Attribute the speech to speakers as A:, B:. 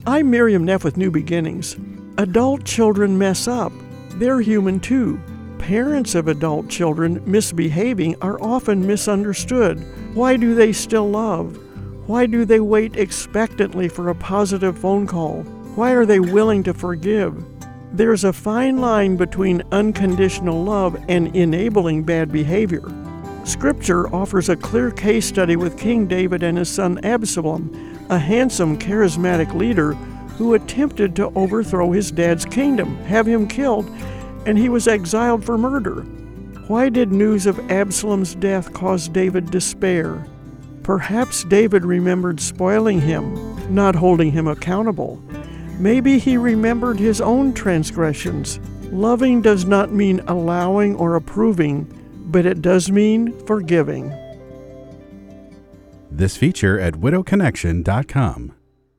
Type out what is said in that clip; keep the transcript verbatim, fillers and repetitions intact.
A: I'm Miriam Neff with New Beginnings. Adult children mess up. They're human too. Parents of adult children misbehaving are often misunderstood. Why do they still love? Why do they wait expectantly for a positive phone call? Why are they willing to forgive? There's a fine line between unconditional love and enabling bad behavior. Scripture offers a clear case study with King David and his son Absalom, a handsome, charismatic leader who attempted to overthrow his dad's kingdom, have him killed, and he was exiled for murder. Why did news of Absalom's death cause David despair? Perhaps David remembered spoiling him, not holding him accountable. Maybe he remembered his own transgressions. Loving does not mean allowing or approving, but it does mean forgiving.
B: This feature at widow connection dot com.